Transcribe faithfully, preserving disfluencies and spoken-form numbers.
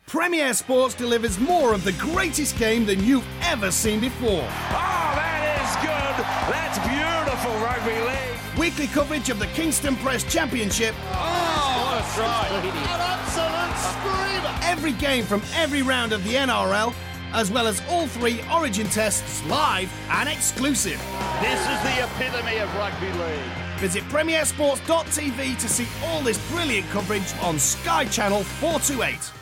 Premier Sports delivers more of the greatest game than you've ever seen before. Oh, that is good. That's beautiful rugby league. Weekly coverage of the Kingston Press Championship. Oh, what a try. An absolute screamer. Every game from every round of the N R L, as well as all three Origin tests live and exclusive. This is the epitome of rugby league. Visit premier sports dot t v to see all this brilliant coverage on Sky Channel four twenty-eight.